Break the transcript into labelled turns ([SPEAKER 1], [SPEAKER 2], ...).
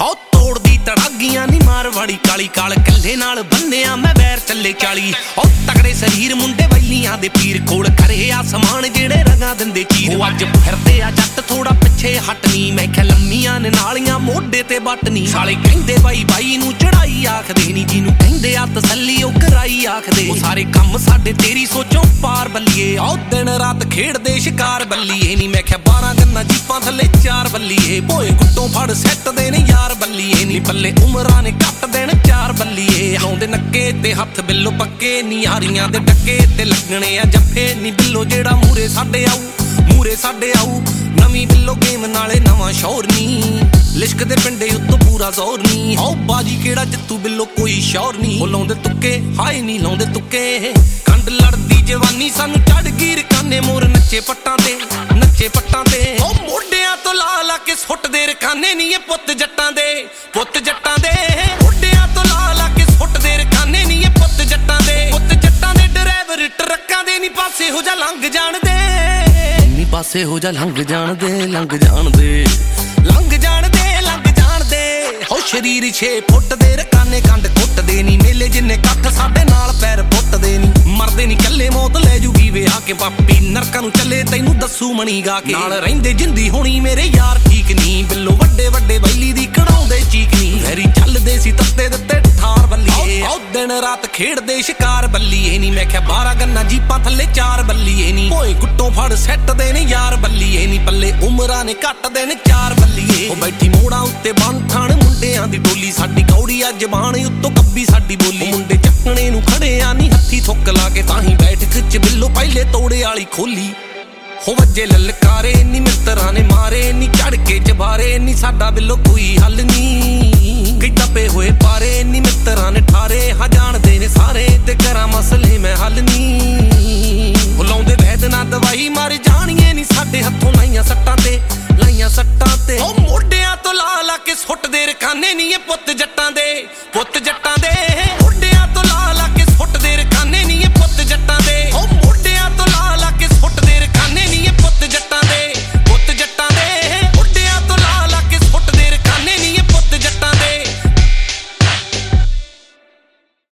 [SPEAKER 1] हो तोड़दी तड़ागियां नी मारवाड़ी काली काल कल्ले नाल बन्निया मैं बैर चले 40 ओ तगड़े शरीर मुंडे वैलियां दे पीर कोल करे आसमान जेड़े रंगा दिंदे चीर अज फिरदे आ जट थोड़ा पिछे हटनी मैं क्या लम्मियां ने नालियां मोढे ते बटनी साले कहंदे बाई बाई नू चढ़ाई आखदे नी जिनू कहंदे आ तसल्ली ओ कराई आखदे ओ सारे कम साडे तेरी सोचों पार बल्लिए ओ दिन रात खेड़दे शिकार बल्लिए नी मैं क्या 12 गन्ना जीपां थले 4 बल्लिए भोए गुट्टों फड़ सैट दे ने यार बल्लिए नी पल्ले उमरां ने कट देण 4 बल्लिए लाउंदे नक्के ते हत्थ बिल्लो पक्के नी यारियां दे डक्के ते लगणे आ जफ्फे नी बिल्लो जेड़ा मूरे साडे आऊ नवीं बिल्लो गेम नाले नवां शौर नी लिश्क दे पिंडे उत्तों पूरा जोर नी ओ बाजी केड़ा जित्तू बिल्लो कोई शौर नी ओ लाउंदे तुक्के हाय नी लाउंदे तुक्के कंड लड़दी जवानी सानू चढ़ गिर काने मोर नच्चे पट्टां ते ओ मोढियां तो ला ला के सुट्टदे रखाने नी ए पुੱਤ जट्टां दे मोढियां तो ला ला के सुट्टदे रखाने नी ए पुੱਤ जट्टां दे ड्राइवर ट्रक्कां दे नी पासे हो जा लंघ जाण दे नी पासे हो जा लंघ जाण दे हो शरीर 6 फुੱਟ दे रकाने कंड कुੱਟਦੇ नी मेले जिन्ने कट्ठ साडे नाल पैर पुੱਟਦੇ नी मरदे नी कल्ले मौत ले जूगी वे आके पापी नरकां नूं चले तैनू दस्सू मणी गा के नाल रहिंदे जिंदी होनी मेरे यार ठीक नी बिल्लो वड्डे वड्डे बैली दी कढाउंदे चीक नी वैरी चलदे सी तत्ते दित्ते ठार बल्लिए ओ दिन रात खेड़दे शिकार बल्लिए नी मैं क्या 12 गन्ना जीपां थले 4 बल्लिए नी भोए गुट्टों फड़ सैट दे ने यार बल्लिए नी पल्ले उमरां ने कट दे ने 4 बल्लिए ओ बैठी मोड़ा उत्ते बंठाण मुंडियां दी डोली साडी कौड़ी आ जबान उत्तों कब्बी साडी बोली मुंडे ਚੱਕਣੇ ਨੂੰ ਖੜੇ ਆ ਨੀ ਹੱਥੀ ਥੁੱਕ ਲਾ ਕੇ ਤਾਹੀਂ ਬੈਠਕ ਚ ਬਿੱਲੋ ਪਹਿਲੇ ਤੋੜੇ ਵਾਲੀ ਖੋਲੀ ਹੋ ਵੱਜੇ ਲਲਕਾਰੇ ਨੀ ਮਿੱਤਰਾਂ ਨੇ ਮਾਰੇ ਨੀ ਚੜ ਕੇ ਚਬਾਰੇ ਨੀ ਸਾਡਾ ਬਿੱਲੋ ਕੋਈ ਹੱਲ ਨੀ ਕਈ ਦੱਬੇ ਹੋਏ ਪਾਰੇ ਨੀ ਮਿੱਤਰਾਂ ਨੇ ਠਾਰੇ ਹਾਂ ਜਾਣਦੇ ਨੇ ਸਾਰੇ ਤੇ ਕਰਾਂ ਮਸਲੇ ਮੈਂ ਹੱਲ ਨੀ ਬੁਲਾਉਂਦੇ ਵੈਦ ਨਾ ਦਵਾਈ ਮਾਰ ਜਾਣੀਏ ਨੀ ਸਾਡੇ ਹੱਥੋਂ ਲਾਈਆਂ ਸੱਟਾਂ ਤੇ ਉਹ ਮੋਢਿਆਂ ਤੋਂ ਲਾ ਲਾ ਕੇ ਸੁੱਟਦੇ ਰਖਾਨੇ ਨੀ ਇਹ ਪੁੱਤ ਜੱਟਾਂ ਦੇ